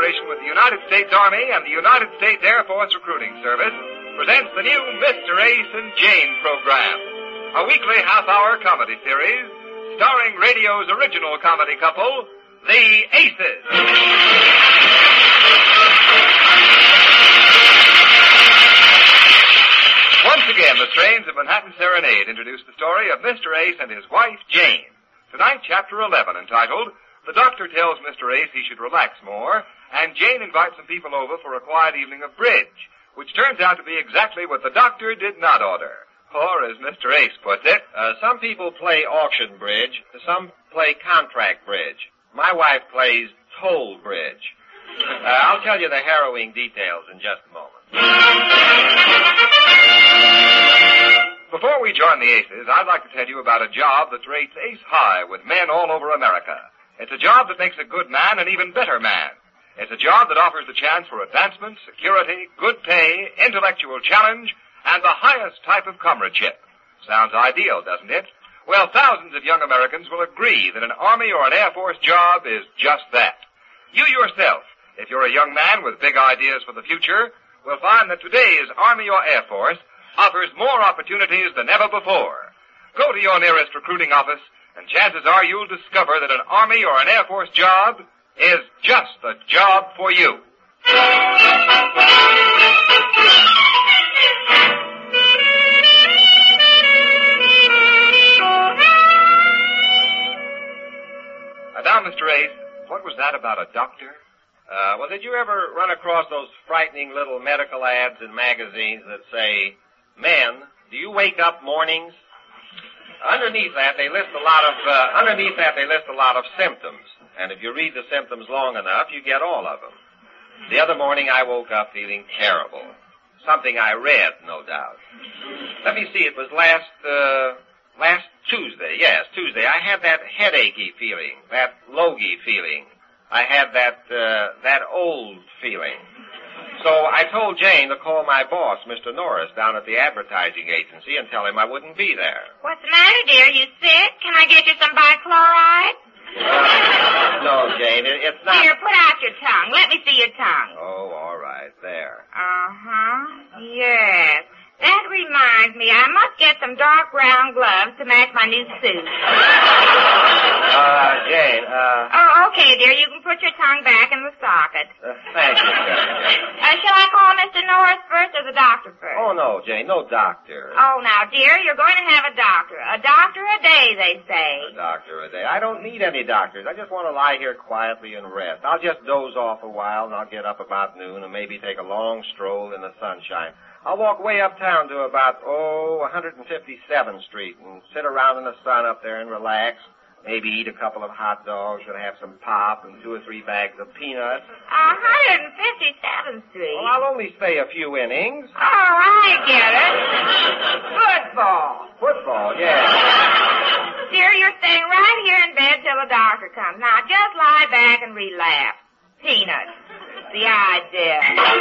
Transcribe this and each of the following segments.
cooperation with the United States Army and the United States Air Force Recruiting Service, presents the new Mr. Ace and Jane program, a weekly half-hour comedy series starring radio's original comedy couple, the Aces. Once again, the strains of Manhattan Serenade introduce the story of Mr. Ace and his wife, Jane. Tonight, Chapter 11, entitled, The Doctor Tells Mr. Ace He Should Relax More, and Jane invites some people over for a quiet evening of bridge, which turns out to be exactly what the doctor did not order. Or, as Mr. Ace puts it, some people play auction bridge, some play contract bridge. My wife plays toll bridge. I'll tell you the harrowing details in just a moment. Before we join the Aces, I'd like to tell you about a job that rates ace high with men all over America. It's a job that makes a good man an even better man. It's a job that offers the chance for advancement, security, good pay, intellectual challenge, and the highest type of comradeship. Sounds ideal, doesn't it? Well, thousands of young Americans will agree that an Army or an Air Force job is just that. You yourself, if you're a young man with big ideas for the future, will find that today's Army or Air Force offers more opportunities than ever before. Go to your nearest recruiting office, and chances are you'll discover that an Army or an Air Force job is just the job for you. Now, Mr. Ace, what was that about a doctor? Well, did you ever run across those frightening little medical ads in magazines that say, "Men, do you wake up mornings?" Underneath that, they list a lot of symptoms. And if you read the symptoms long enough, you get all of them. The other morning, I woke up feeling terrible. Something I read, no doubt. Let me see, it was last Tuesday. Yes, Tuesday. I had that headachy feeling, that logy feeling. I had that old feeling. So I told Jane to call my boss, Mr. Norris, down at the advertising agency and tell him I wouldn't be there. What's the matter, dear? You sick? Can I get you some bichloride? No, Jane, it's not... Here, put out your tongue. Let me see your tongue. Oh, all right, there. Uh-huh. Yes. That reminds me, I must get some dark brown gloves to match my new suit. Jane, Oh, okay, dear. You can put your tongue back in the socket. Thank you, Jane. Shall I call Mr. Norris first or the doctor first? Oh, no, Jane, no doctor. Oh, now, dear, you're going to have a doctor. A doctor a day, they say. A doctor a day. I don't need any doctors. I just want to lie here quietly and rest. I'll just doze off a while, and I'll get up about noon and maybe take a long stroll in the sunshine. I'll walk way uptown to about, 157th Street and sit around in the sun up there and relax. Maybe eat a couple of hot dogs and have some pop and 2 or 3 bags of peanuts. 157th Street? Well, I'll only stay a few innings. Oh, I get it. Football. Football, yes. Dear, you're staying right here in bed till the doctor comes. Now, just lie back and relax. Peanuts. The idea.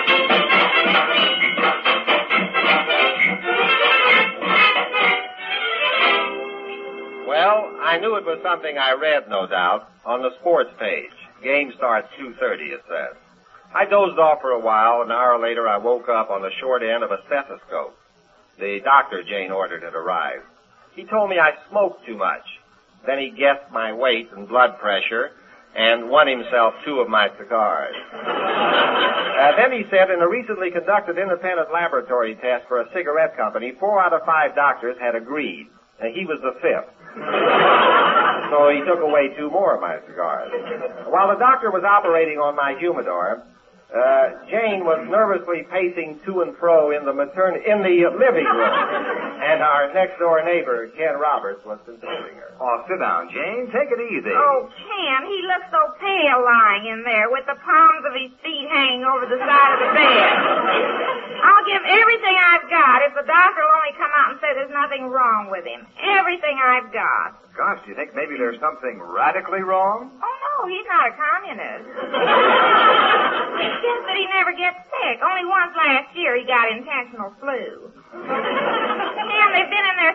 Well, I knew it was something I read, no doubt, on the sports page. Game starts 2:30, it says. I dozed off for a while. An hour later, I woke up on the short end of a stethoscope. The doctor Jane ordered had arrived. He told me I smoked too much. Then he guessed my weight and blood pressure and won himself 2 of my cigars. Then he said in a recently conducted independent laboratory test for a cigarette company, 4 out of 5 doctors had agreed. He was the 5th. So he took away 2 more of my cigars. While the doctor was operating on my humidor, Jane was nervously pacing to and fro in the living room, and our next-door neighbor, Ken Roberts, was consoling her. Oh, sit down, Jane. Take it easy. Oh, Ken, he looks so pale lying in there with the palms of his feet hanging over the side of the bed. I'll give everything I've got if the doctor will only come out and say there's nothing wrong with him. Everything I've got. Gosh, do you think maybe there's something radically wrong? Oh, no, he's not a communist. It's just that he never gets sick. Only once last year he got intentional flu. Ken, they've been in there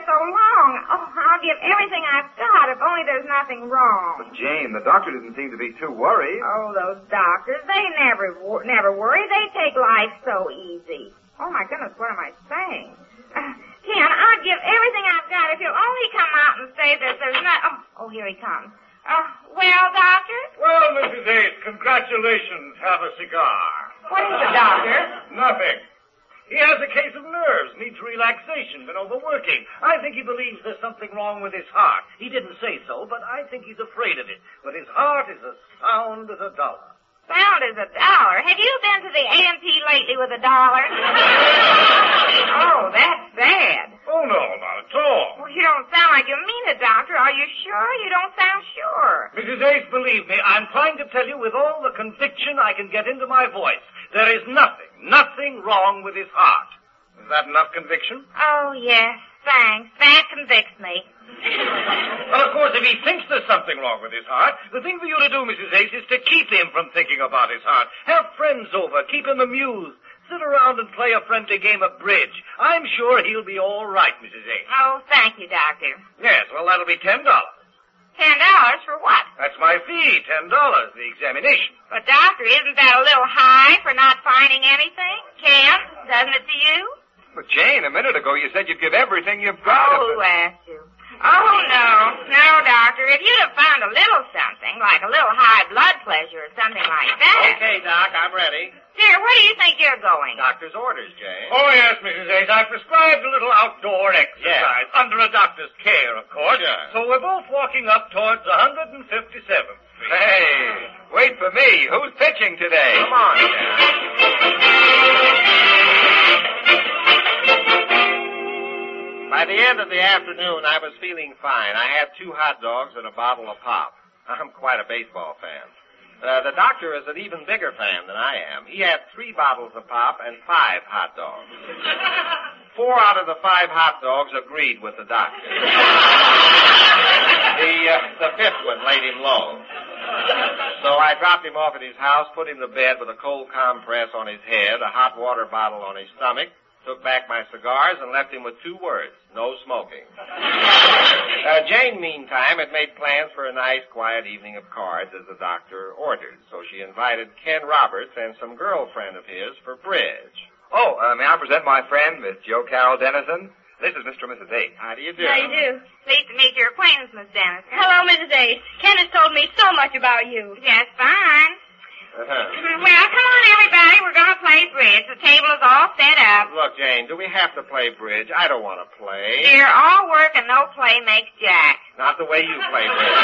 so long. Oh, I'll give everything I've got if only there's nothing wrong. But, Jane, the doctor didn't seem to be too worried. Oh, those doctors, they never worry. They take life so easy. Oh, my goodness, what am I saying? Ken, I'll give everything I've got if you'll only come out and say that there's not... Oh, here he comes. Well, doctor? Well, Mrs. Ace, congratulations. Have a cigar. What is it, doctor? Nothing. He has a case of nerves, needs relaxation, been overworking. I think he believes there's something wrong with his heart. He didn't say so, but I think he's afraid of it. But his heart is as sound as $1. Sound as $1. Have you been to the A&P lately with $1? Oh, that's bad. Oh, no, not at all. Well, you don't sound like you mean it, doctor. Are you sure? You don't sound sure. Mrs. Ace, believe me, I'm trying to tell you with all the conviction I can get into my voice. There is nothing wrong with his heart. Is that enough conviction? Oh, yes. Thanks. That convicts me. Well, of course, if he thinks there's something wrong with his heart, the thing for you to do, Mrs. Ace, is to keep him from thinking about his heart. Have friends over. Keep him amused. Sit around and play a friendly game of bridge. I'm sure he'll be all right, Mrs. Ace. Oh, thank you, doctor. Yes, well, that'll be $10. $10 for what? That's my fee, $10, the examination. But, doctor, isn't that a little high for not finding anything? Ken, doesn't it to you? But, Jane, a minute ago you said you'd give everything you've got. Oh, who asked you? Oh, no. No, doctor. If you'd have found a little something, like a little high blood pressure or something like that. Okay, Doc, I'm ready. Dear, where do you think you're going? Doctor's orders, Jane. Oh, yes, Mrs. Ace. I prescribed a little outdoor exercise. Under a doctor's care, of course. Sure. So we're both walking up towards 157th Street. Hey, wait for me. Who's pitching today? Come on, By the end of the afternoon, I was feeling fine. I had 2 hot dogs and a bottle of pop. I'm quite a baseball fan. The doctor is an even bigger fan than I am. He had 3 bottles of pop and 5 hot dogs. 4 out of the 5 hot dogs agreed with the doctor. The 5th one laid him low. So I dropped him off at his house, put him to bed with a cold compress on his head, a hot water bottle on his stomach, took back my cigars, and left him with 2 words: no smoking. Jane, meantime, had made plans for a nice, quiet evening of cards as the doctor ordered. So she invited Ken Roberts and some girlfriend of his for bridge. Oh, may I present my friend, Miss Jo Carroll Dennison? This is Mr. and Mrs. Ace. How do you do? How do you do? Pleased to meet your acquaintance, Miss Dennison. Hello, Mrs. Ace. Ken has told me so much about you. Just fine. Uh-huh. Well, come on, everybody. We're going to play bridge. The table is all set up. Look, Jane, do we have to play bridge? I don't want to play. Dear, all work and no play makes Jack. Not the way you play bridge.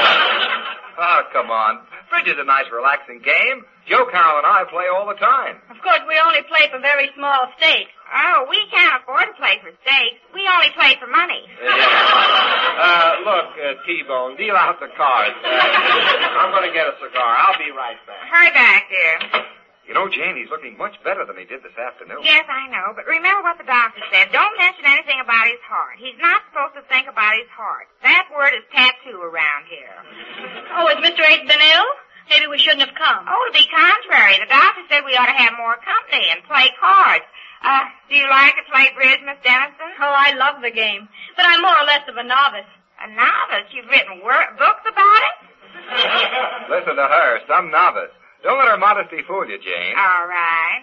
Oh, come on. Bridge is a nice, relaxing game. Jo Carroll and I play all the time. Of course, we only play for very small stakes. Oh, we can't afford to play for stakes. We only play for money. Look, T-Bone, deal out the cards. I'm going to get a cigar. I'll be right back. Hurry back, dear. You know, Jane, he's looking much better than he did this afternoon. Yes, I know, but remember what the doctor said. Don't mention anything about his heart. He's not supposed to think about his heart. That word is tattoo around here. Oh, has Mr. Ace been ill? Maybe we shouldn't have come. Oh, to be contrary, the doctor said we ought to have more company and play cards. Do you like to play bridge, Miss Dennison? Oh, I love the game. But I'm more or less of a novice. A novice? You've written books about it? Listen to her, some novice. Don't let her modesty fool you, Jane. All right.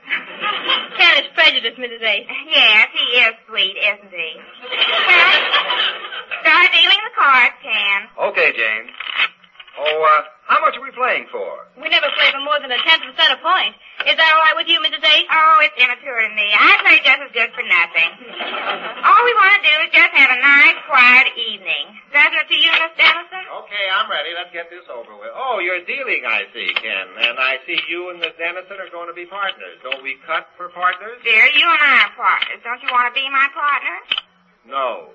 Ken is prejudiced, Mrs. Ace. Yes, he is sweet, isn't he? Well, start dealing the cards, Ken. Okay, Jane. Oh, how much are we playing for? We never play for more than 1/10 of a point. Is that all right with you, Mrs. Ace? Oh, it's immature to me. I play just as good for nothing. All we want to do is just have a nice, quiet evening. Doesn't it to you, Miss Dennison? Okay, I'm ready. Let's get this over with. Oh, you're dealing, I see, Ken. And I see you and Miss Dennison are going to be partners. Don't we cut for partners? Dear, you and I are partners. Don't you want to be my partner? No.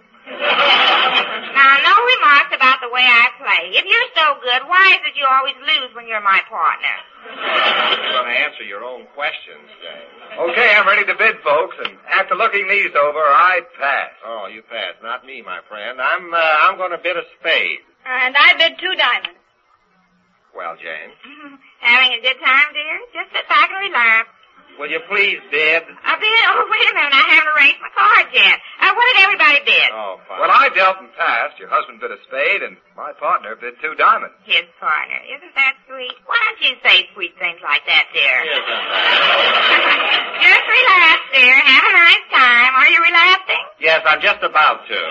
Now, no remarks about the way I play. If you're so good, why is it you always lose when you're my partner? You're going to answer your own questions, Jane. Okay, I'm ready to bid, folks, and after looking these over, I pass. Oh, you pass. Not me, my friend. I'm going to bid a spade. And I bid 2 diamonds. Well, Jane. Having a good time, dear? Just sit back and relax. Will you please bid? A bid? Oh, wait a minute. I haven't arranged my cards yet. Well, what did everybody bid? Oh, fine. Well, I dealt and passed. Your husband bid a spade, and my partner bid 2 diamonds. His partner. Isn't that sweet? Why don't you say sweet things like that, dear? Just relax, dear. Have a nice time. Are you relaxing? Yes, I'm just about to.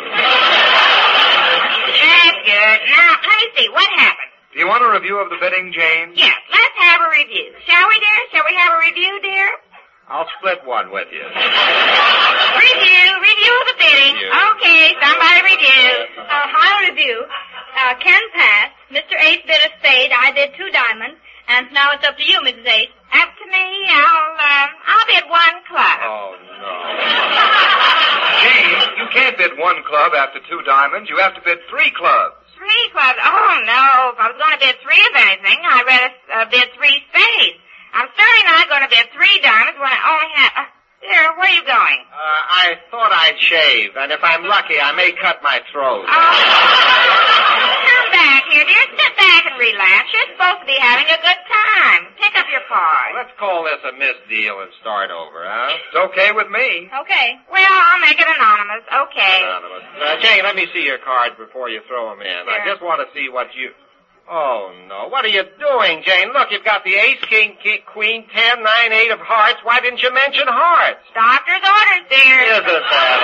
That's good. Now, let me see. What happened? Do you want a review of the bidding, Jane? Yes, let's have a review. Shall we, dear? Shall we have a review, dear? I'll split one with you. Review the bidding. Review. Okay, somebody review. I'll review. Ken passed. Mr. Ace bid a spade. I bid 2 diamonds. And now it's up to you, Mrs. Ace. Up to me. I'll bid 1 club. Oh, no. Jane, you can't bid 1 club after 2 diamonds. You have to bid 3 clubs. 3 clubs? Oh, no. If I was going to bid 3 of anything, I'd rather bid 3 spades. I'm certainly not going to bid 3 diamonds when I only have... Dear, where are you going? I thought I'd shave, and if I'm lucky, I may cut my throat. Come back here, dear. Sit back and relax. You're supposed to be having a good time. Pick up your card. Let's call this a missed deal and start over, huh? It's okay with me. Okay. Well, I'll make it anonymous. Okay. Anonymous. Jane, let me see your cards before you throw them in. I Sure. just want to see what you... Oh, no. What are you doing, Jane? Look, you've got the ace, king, queen, 10, 9, 8 of hearts. Why didn't you mention hearts? Doctor's orders, dear. Isn't that?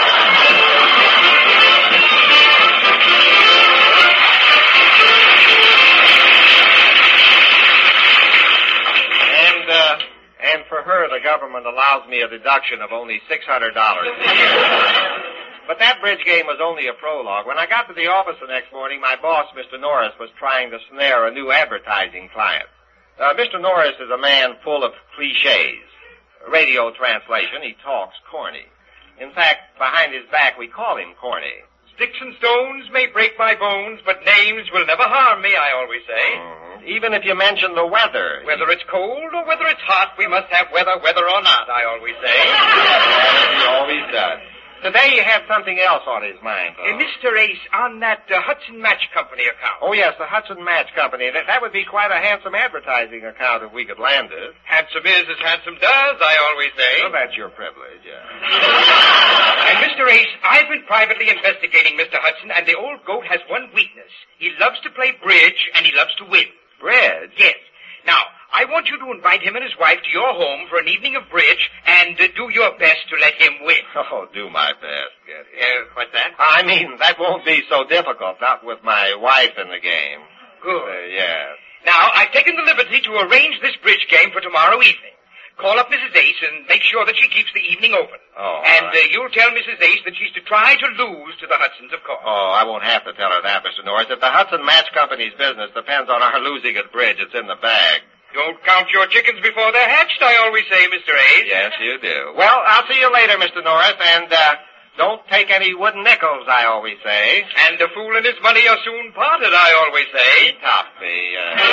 And for her, the government allows me a deduction of only $600 a year. But that bridge game was only a prologue. When I got to the office the next morning, my boss, Mr. Norris, was trying to snare a new advertising client. Mr. Norris is a man full of cliches. Radio translation, he talks corny. In fact, behind his back, we call him corny. Sticks and stones may break my bones, but names will never harm me, I always say. Mm-hmm. Even if you mention the weather. Whether it's cold or whether it's hot, we must have weather or not, I always say. He always does. Today he had something else on his mind, though. Mr. Ace, on that Hudson Match Company account. Oh, yes, the Hudson Match Company. That would be quite a handsome advertising account if we could land it. Handsome is as handsome does, I always say. Well, that's your privilege, yeah. And Mr. Ace, I've been privately investigating Mr. Hudson, and the old goat has one weakness. He loves to play bridge, and he loves to win. Bridge? Yes. Now, I want you to invite him and his wife to your home for an evening of bridge, and do your best to let him win. Oh, do my best, get it. What's that? I mean, that won't be so difficult, not with my wife in the game. Good. Yes. Now, I've taken the liberty to arrange this bridge game for tomorrow evening. Call up Mrs. Ace and make sure that she keeps the evening open. Oh, and all right. You'll tell Mrs. Ace that she's to try to lose to the Hudsons, of course. Oh, I won't have to tell her that, Mr. Norris. If the Hudson Match Company's business depends on our losing at bridge, it's in the bag. Don't count your chickens before they're hatched, I always say, Mr. Ace. Yes, you do. Well, I'll see you later, Mr. Norris, and don't take any wooden nickels, I always say. And a fool and his money are soon parted, I always say. He topped me.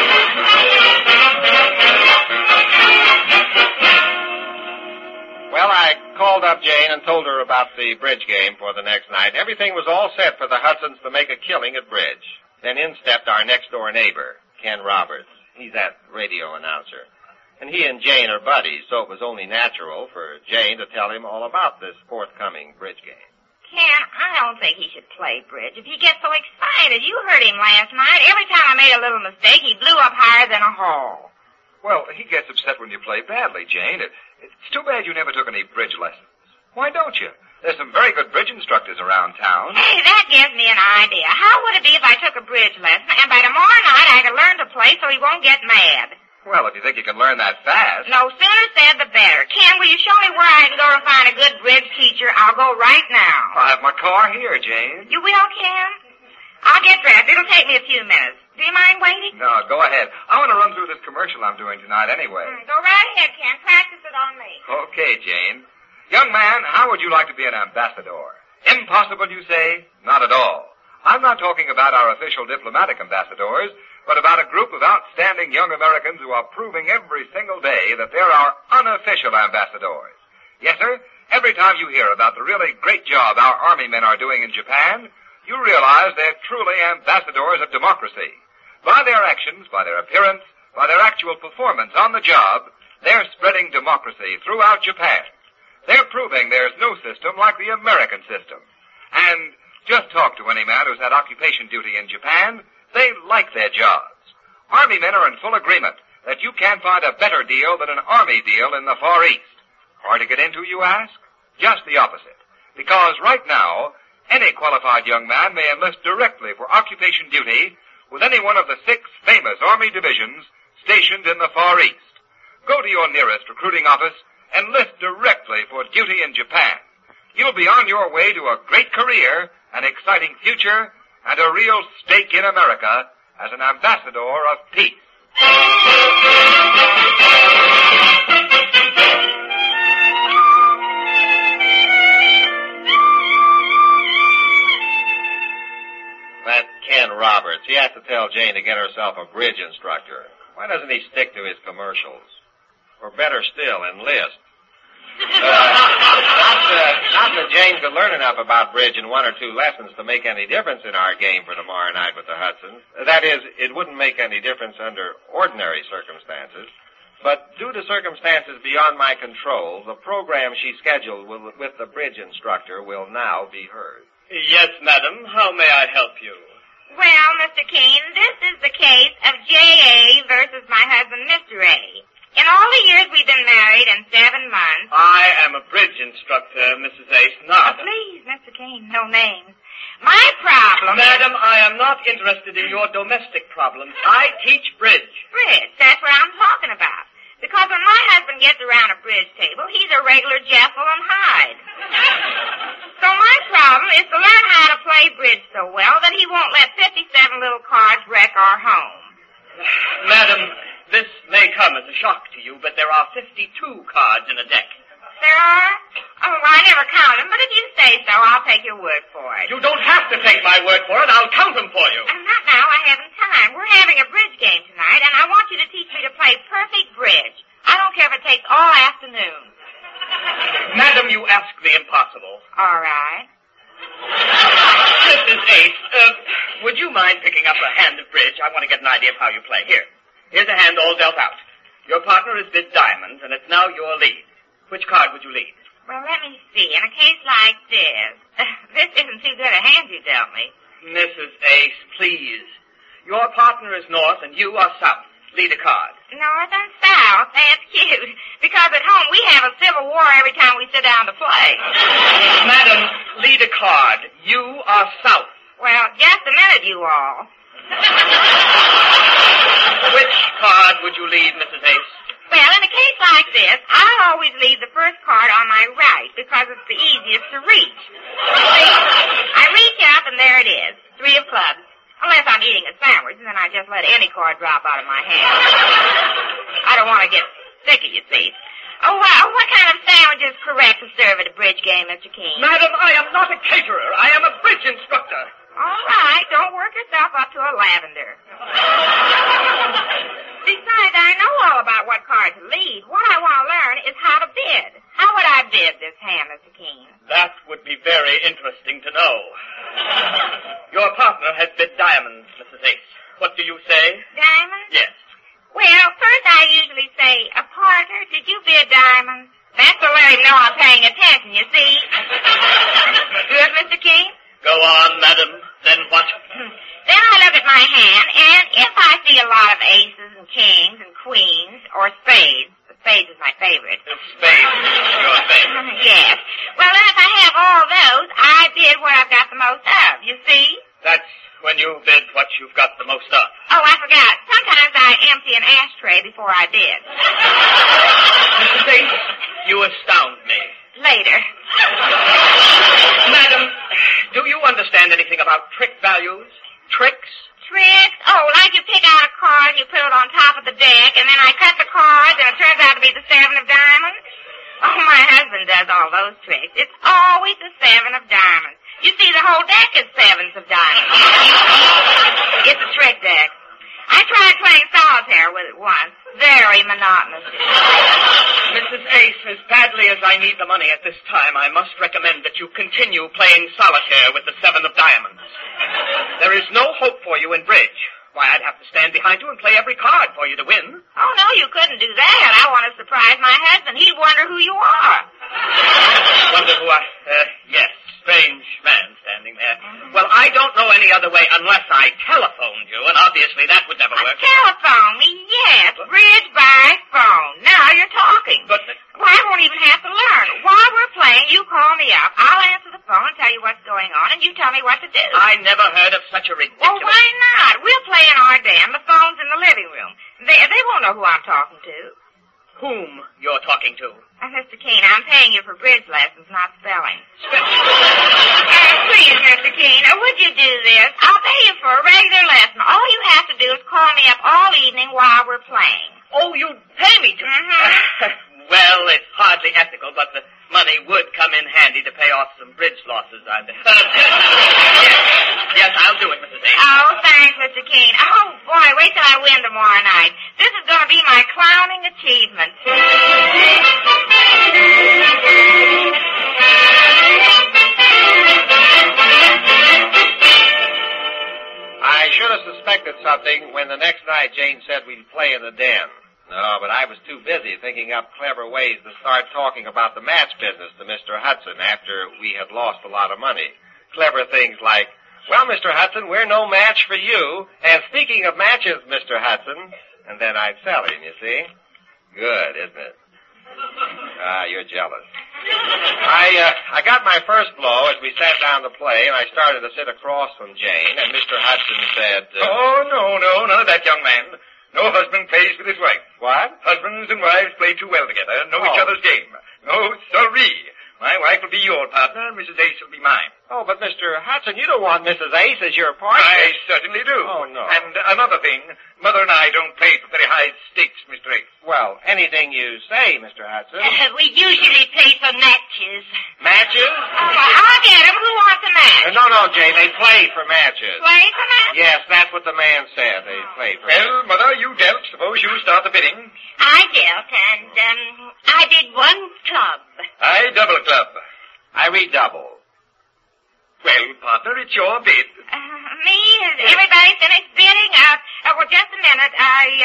Well, I called up Jane and told her about the bridge game for the next night. Everything was all set for the Hudsons to make a killing at bridge. Then in stepped our next-door neighbor, Ken Roberts. He's that radio announcer. And he and Jane are buddies, so it was only natural for Jane to tell him all about this forthcoming bridge game. Ken, I don't think he should play bridge. If he gets so excited, you heard him last night. Every time I made a little mistake, he blew up higher than a hall. Well, he gets upset when you play badly, Jane. It's too bad you never took any bridge lessons. Why don't you? There's some very good bridge instructors around town. Hey, that gives me an idea. How would it be if I took a bridge lesson, and by tomorrow night I could learn to play so he won't get mad? Well, if you think you can learn that fast. No sooner said, the better. Ken, will you show me where I can go to find a good bridge teacher? I'll go right now. I have my car here, Jane. You will, Ken? I'll get dressed. It'll take me a few minutes. Do you mind waiting? No, go ahead. I want to run through this commercial I'm doing tonight anyway. Go right ahead, Ken. Practice it on me. Okay, Jane. Young man, how would you like to be an ambassador? Impossible, you say? Not at all. I'm not talking about our official diplomatic ambassadors, but about a group of outstanding young Americans who are proving every single day that they're our unofficial ambassadors. Yes, sir. Every time you hear about the really great job our Army men are doing in Japan, you realize they're truly ambassadors of democracy. By their actions, by their appearance, by their actual performance on the job, they're spreading democracy throughout Japan. They're proving there's no system like the American system. And just talk to any man who's had occupation duty in Japan. They like their jobs. Army men are in full agreement that you can't find a better deal than an Army deal in the Far East. Hard to get into, you ask? Just the opposite. Because right now, any qualified young man may enlist directly for occupation duty with any one of the 6 famous Army divisions stationed in the Far East. Go to your nearest recruiting office and enlist directly for duty in Japan. You'll be on your way to a great career, an exciting future, and a real stake in America as an ambassador of peace. That Ken Roberts, he has to tell Jane to get herself a bridge instructor. Why doesn't he stick to his commercials? Or better still, enlist. Not that Jane could learn enough about bridge in 1 or 2 lessons to make any difference in our game for tomorrow night with the Hudsons. That is, it wouldn't make any difference under ordinary circumstances. But due to circumstances beyond my control, the program she scheduled with the bridge instructor will now be heard. Yes, madam. How may I help you? Well, Mr. Keene, this is the case of J.A. versus my husband, Mr. A. In all the years we've been married and 7 months... I am a bridge instructor, Mrs. Ace, not... Please, Mr. Keene, no names. My problem... Madam, I am not interested in your domestic problems. I teach bridge. Bridge, that's what I'm talking about. Because when my husband gets around a bridge table, he's a regular Jekyll and Hyde. So my problem is to learn how to play bridge so well that he won't let 57 little cards wreck our home. Madam, this may come as a shock to you, but there are 52 cards in a deck. There are? Oh, I never count them, but if you say so, I'll take your word for it. You don't have to take my word for it. I'll count them for you. Not now. I haven't time. We're having a bridge game tonight, and I want you to teach me to play perfect bridge. I don't care if it takes all afternoon. Madam, you ask the impossible. All right. Mrs. Ace, would you mind picking up a hand of bridge? I want to get an idea of how you play. Here's a hand all dealt out. Your partner has bid diamonds, and it's now your lead. Which card would you lead? Well, let me see. In a case like this, this isn't too good a hand you dealt me. Mrs. Ace, please. Your partner is north, and you are south. Lead a card. North and south? That's cute. Because at home we have a civil war every time we sit down to play. Madam, lead a card. You are south. Well, just a minute, you all. Which card would you lead, Mrs. Ace? Well, in a case like this, I'll always leave the first card on my right because it's the easiest to reach. See, I reach up and there it is, 3 of clubs. Unless I'm eating a sandwich, and then I just let any card drop out of my hand. I don't want to get sick, you see. Oh, wow, what kind of sandwich is correct to serve at a bridge game, Mr. Keene? Madam, I am not a caterer. I am a bridge instructor. All right, don't work yourself up to a lavender. Besides, I know all about what card to lead. What I want to learn is how to bid. How would I bid this hand, Mr. Keene? That would be very interesting to know. Your partner has bid diamonds, Mrs. Ace. What do you say? Diamonds? Yes. Well, first I usually say, partner, did you bid diamonds? That's to let him know I'm paying attention, you see. Good, Mr. Keene? Go on, madam. Then what? Then I look at my hand, and if I see a lot of aces and kings and queens, or spades, the spades is my favorite. Spades is your favorite. Yes. Well, then if I have all those, I bid what I've got the most of, you see? That's when you bid what you've got the most of. Oh, I forgot. Sometimes I empty an ashtray before I bid. Mrs. Ace, you astound me. Later. Madam, do you understand anything about trick values? Tricks? Tricks? Oh, like you pick out a card and you put it on top of the deck, and then I cut the cards, and it turns out to be the 7 of diamonds? Oh, my husband does all those tricks. It's always the 7 of diamonds. You see, the whole deck is 7s of diamonds. It's a trick deck. I tried playing solitaire with it once. Very monotonous. Mrs. Ace, as badly as I need the money at this time, I must recommend that you continue playing solitaire with the 7 of diamonds. There is no hope for you in bridge. Why, I'd have to stand behind you and play every card for you to win. Oh, no, you couldn't do that. I want to surprise my husband. He'd wonder who you are. Yes. Strange man standing there. Well, I don't know any other way unless I telephoned you, and obviously that would never work. Telephone me, yes. Bridge by phone. Now you're talking. But... Well, I won't even have to learn. While we're playing, you call me up. I'll answer the phone and tell you what's going on, and you tell me what to do. I never heard of such a ridiculous... Well, why not? We'll play in our den. The phone's in the living room. They won't know who I'm talking to. Whom you're talking to? Mr. Keene, I'm paying you for bridge lessons, not spelling. Please, Mr. Keene, would you do this? I'll pay you for a regular lesson. All you have to do is call me up all evening while we're playing. Oh, you'd pay me to? Well, it's hardly ethical, but the money would come in handy to pay off some bridge losses I've had. Yes, I'll do it, Mrs. Ace. Oh, thanks, Mr. Keene. Oh, boy, wait till I win tomorrow night. This is going to be my crowning achievement. I should have suspected something when the next night Jane said we'd play in the den. No, but I was too busy thinking up clever ways to start talking about the match business to Mr. Hudson after we had lost a lot of money. Clever things like, well, Mr. Hudson, we're no match for you. And speaking of matches, Mr. Hudson, and then I'd sell him, you see. Good, isn't it? You're jealous. I got my first blow as we sat down to play, and I started to sit across from Jane, and Mr. Hudson said... Oh, no, none of that, young man. No husband plays with his wife. What? Husbands and wives play too well together, know each other's game. No, sorry. My wife will be your partner, and Mrs. Ace will be mine. Oh, but Mr. Hudson, you don't want Mrs. Ace as your partner. I certainly do. Oh, no. And another thing, Mother and I don't play for very high stakes, Mr. Ace. Well, anything you say, Mr. Hudson. We usually play for matches. Matches? I'll get him. Who wants a match? No, Jane, they play for matches. Play for matches? Yes, that's what the man said. They play for matches. Well, Mother, you dealt. Suppose you start the bidding. I dealt, and, I did one club. I double club. I redouble. Well, partner, it's your bid. Me? Has everybody finished bidding? Well, just a minute.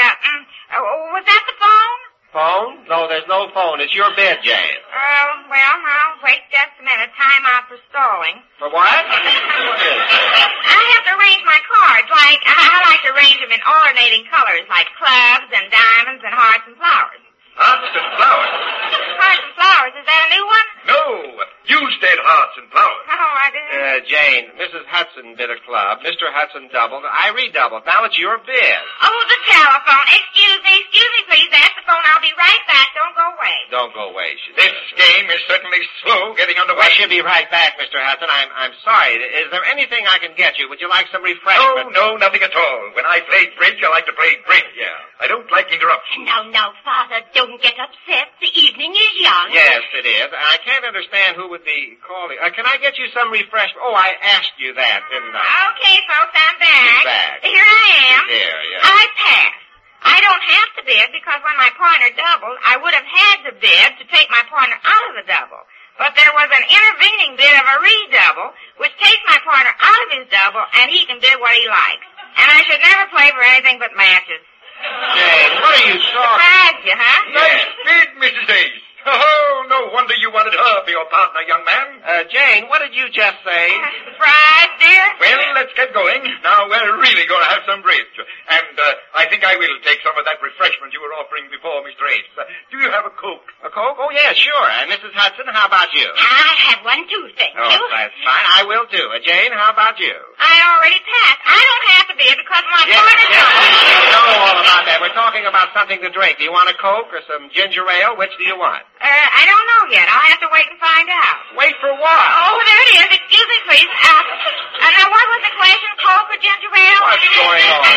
Was that the phone? Phone? No, there's no phone. It's your bid, Jane. Well, now, wait just a minute. Time out for stalling. For what? What is it? I have to arrange my cards like, I like to arrange them in alternating colors, like clubs and diamonds and hearts and flowers. Hearts and flowers. Hearts and flowers, is that a new one? No, you said hearts and flowers. Oh, I did. Jane, Mrs. Hudson bid a club. Mr. Hudson doubled. I redoubled. Now it's your bid. Oh, the telephone. Excuse me, please. That's the phone. I'll be right back. Don't go away. Don't go away. This game is certainly slow getting underway. I should be right back, Mr. Hudson. I'm sorry. Is there anything I can get you? Would you like some refreshment? No, nothing at all. When I play bridge, I like to play bridge. Yeah. I don't like interruptions. No, Father, don't get upset. The evening is young. Yes, it is. And I can't understand who would be calling. Can I get you some refreshment? Oh, I asked you that, didn't I? Okay, folks, I'm back. You're back. Here I am. Here, yeah. I passed. I don't have to bid because when my partner doubled, I would have had to bid to take my partner out of the double. But there was an intervening bid of a redouble, which takes my partner out of his double, and he can bid what he likes. And I should never play for anything but matches. Jane, what are you talking? Surprised you, huh? Nice bid, Mrs. Ace. Oh, no wonder you wanted her for your partner, young man. Jane, what did you just say? Surprised, dear? Well, let's get going. Now we're really going to have some bridge. And I think I will take some of that refreshment you were offering before, Mr. Ace. Do you have a Coke? A Coke? Oh, yeah, sure. Mrs. Hudson, how about you? I have one too, thank you. Oh, that's fine. I will too. Jane, how about you? I already passed. I don't have to bid because my Yes, partner doubled. we know all about that. We're talking about something to drink. Do you want a Coke or some ginger ale? Which do you want? I don't know yet. I'll have to wait and find out. Wait for what? Oh, there it is. Excuse me, please. Now, what was the question? Coke or ginger ale? What's going on?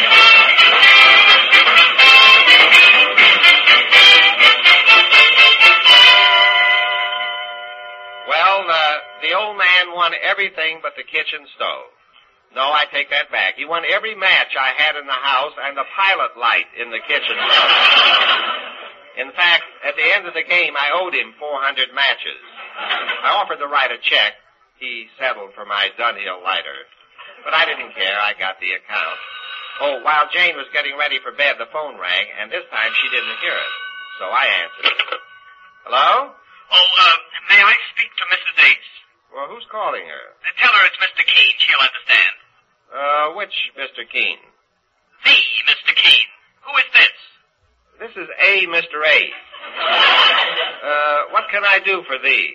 Well, the old man won everything but the kitchen stove. No, I take that back. He won every match I had in the house and the pilot light in the kitchen stove. In fact, at the end of the game, I owed him 400 matches. I offered to write a check. He settled for my Dunhill lighter. But I didn't care. I got the account. Oh, while Jane was getting ready for bed, the phone rang, and this time she didn't hear it. So I answered it. Hello? Oh, may I speak to Mrs. Ace? calling her? Tell her it's Mr. Keene. She'll understand. Which Mr. Keene? The Mr. Keene. Who is this? This is A. Mr. Ace. What can I do for thee?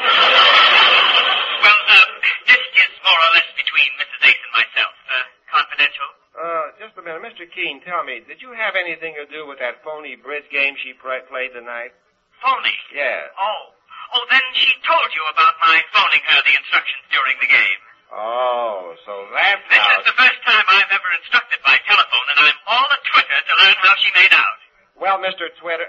Well, this is more or less between Mrs. Ace and myself. Confidential? Just a minute. Mr. Keene, tell me, did you have anything to do with that phony bridge game she played tonight? Phony? Yeah. Oh, then she told you about my phoning her the instructions during the game. Oh, so that's This how... is the first time I've ever instructed by telephone, and I'm all a-twitter to learn how she made out. Well, Mr. Keene,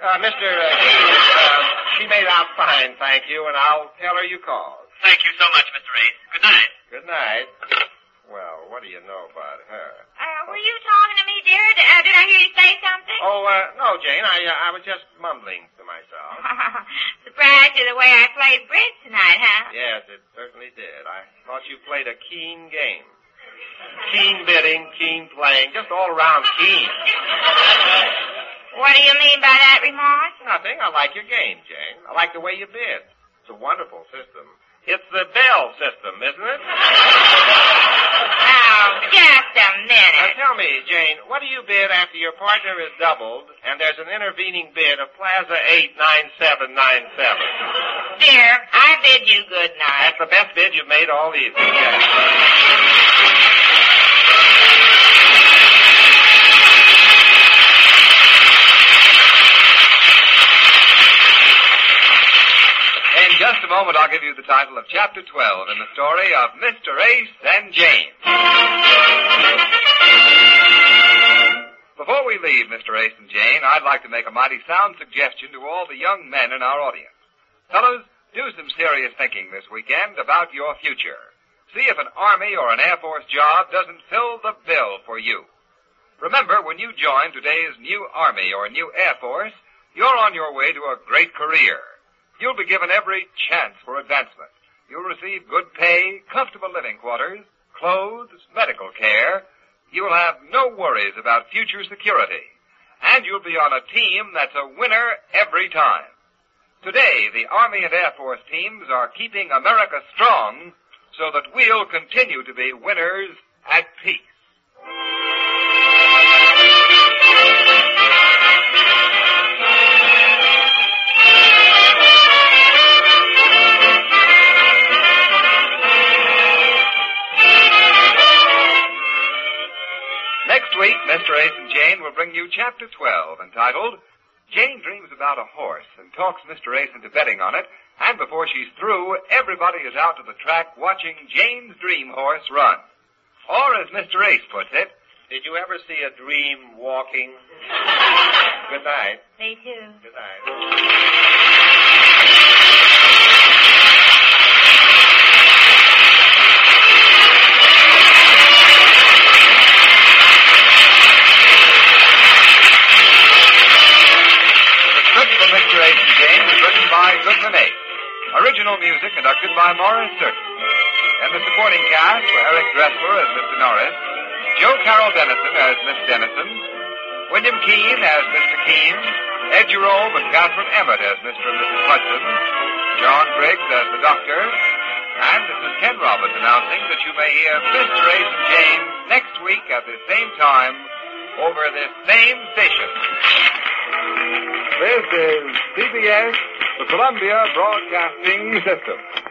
she made out fine, thank you, and I'll tell her you called. Thank you so much, Mr. Ace. Good night. Good night. Well, what do you know about her? Were you talking to me, dear? Did I hear you say something? Oh, no, Jane, I was just mumbling to myself. Surprised you the way I played bridge tonight, huh? Yes, it certainly did. I thought you played a keen game. Keen bidding, keen playing, just all around keen. What do you mean by that remark? Nothing. I like your game, Jane. I like the way you bid. It's a wonderful system. It's the Bell system, isn't it? Oh, just a minute. Now tell me, Jane, what do you bid after your partner is doubled and there's an intervening bid of Plaza 89797? Dear, I bid you good night. That's the best bid you've made all evening. Yes. In just a moment, I'll give you the title of Chapter 12 in the story of Mr. Ace and Jane. Before we leave Mr. Ace and Jane, I'd like to make a mighty sound suggestion to all the young men in our audience. Fellows, do some serious thinking this weekend about your future. See if an Army or an Air Force job doesn't fill the bill for you. Remember, when you join today's new Army or new Air Force, you're on your way to a great career. You'll be given every chance for advancement. You'll receive good pay, comfortable living quarters, clothes, medical care. You'll have no worries about future security. And you'll be on a team that's a winner every time. Today, the Army and Air Force teams are keeping America strong so that we'll continue to be winners at peace. Next week, Mr. Ace and Jane will bring you Chapter 12, entitled, Jane Dreams About a Horse and talks Mr. Ace into betting on it, and before she's through, everybody is out to the track watching Jane's dream horse run. Or, as Mr. Ace puts it, Did you ever see a dream walking? Good night. Me too. Good night. Mr. Ace and Jane was written by Goodman Ace. Original music conducted by Morris Certain. And the supporting cast were Eric Dressler as Mr. Norris, Joe Carroll Dennison as Miss Dennison, William Keene as Mr. Keene, Ed Jerome and Catherine Emmett as Mr. and Mrs. Hudson, John Briggs as the Doctor, and this is Ken Roberts announcing that you may hear Mr. Ace and Jane next week at the same time over this same station. This is CBS, the Columbia Broadcasting System.